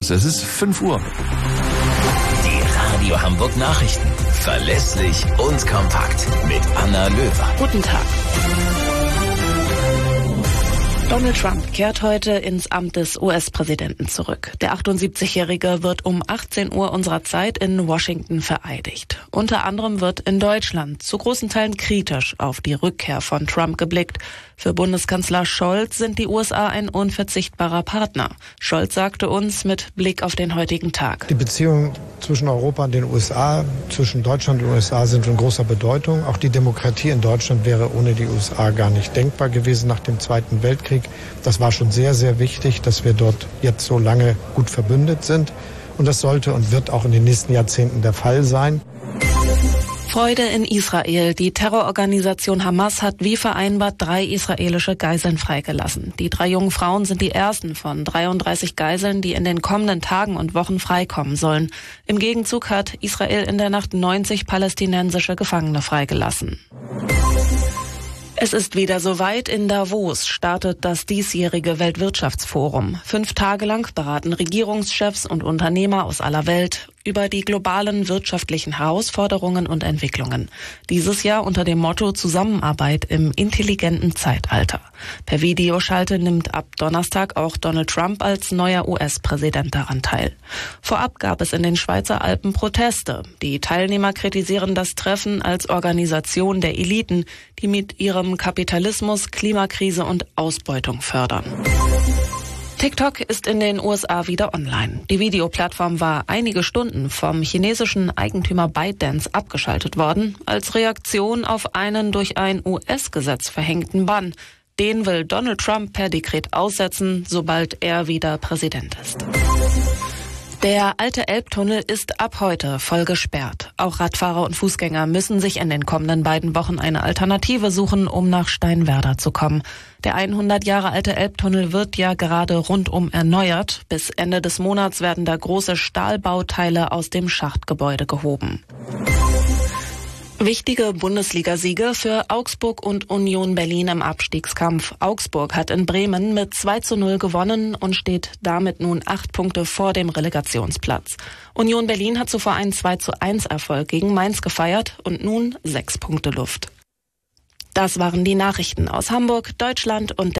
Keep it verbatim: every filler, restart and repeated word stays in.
News. Es ist fünf Uhr. Die Radio Hamburg Nachrichten. Verlässlich und kompakt. Mit Anna Löwer. Guten Tag. Donald Trump kehrt heute ins Amt des U S-Präsidenten zurück. Der achtundsiebzigjährige wird um achtzehn Uhr unserer Zeit in Washington vereidigt. Unter anderem wird in Deutschland zu großen Teilen kritisch auf die Rückkehr von Trump geblickt. Für Bundeskanzler Scholz sind die U S A ein unverzichtbarer Partner. Scholz sagte uns mit Blick auf den heutigen Tag: Die Beziehungen zwischen Europa und den U S A, zwischen Deutschland und den U S A sind von großer Bedeutung. Auch die Demokratie in Deutschland wäre ohne die U S A gar nicht denkbar gewesen nach dem Zweiten Weltkrieg. Das war schon sehr, sehr wichtig, dass wir dort jetzt so lange gut verbündet sind. Und das sollte und wird auch in den nächsten Jahrzehnten der Fall sein. Freude in Israel. Die Terrororganisation Hamas hat wie vereinbart drei israelische Geiseln freigelassen. Die drei jungen Frauen sind die ersten von dreiunddreißig Geiseln, die in den kommenden Tagen und Wochen freikommen sollen. Im Gegenzug hat Israel in der Nacht neunzig palästinensische Gefangene freigelassen. Es ist wieder soweit. In Davos startet das diesjährige Weltwirtschaftsforum. Fünf Tage lang beraten Regierungschefs und Unternehmer aus aller Welt über die globalen wirtschaftlichen Herausforderungen und Entwicklungen. Dieses Jahr unter dem Motto Zusammenarbeit im intelligenten Zeitalter. Per Videoschalte nimmt ab Donnerstag auch Donald Trump als neuer U S-Präsident daran teil. Vorab gab es in den Schweizer Alpen Proteste. Die Teilnehmer kritisieren das Treffen als Organisation der Eliten, die mit ihrem Kapitalismus, Klimakrise und Ausbeutung fördern. TikTok ist in den U S A wieder online. Die Videoplattform war einige Stunden vom chinesischen Eigentümer ByteDance abgeschaltet worden, als Reaktion auf einen durch ein U S-Gesetz verhängten Bann. Den will Donald Trump per Dekret aussetzen, sobald er wieder Präsident ist. Der alte Elbtunnel ist ab heute voll gesperrt. Auch Radfahrer und Fußgänger müssen sich in den kommenden beiden Wochen eine Alternative suchen, um nach Steinwerder zu kommen. Der hundert Jahre alte Elbtunnel wird ja gerade rundum erneuert. Bis Ende des Monats werden da große Stahlbauteile aus dem Schachtgebäude gehoben. Wichtige Bundesligasiege für Augsburg und Union Berlin im Abstiegskampf. Augsburg hat in Bremen mit zwei zu null gewonnen und steht damit nun acht Punkte vor dem Relegationsplatz. Union Berlin hat zuvor einen zwei zu eins Erfolg gegen Mainz gefeiert und nun sechs Punkte Luft. Das waren die Nachrichten aus Hamburg, Deutschland und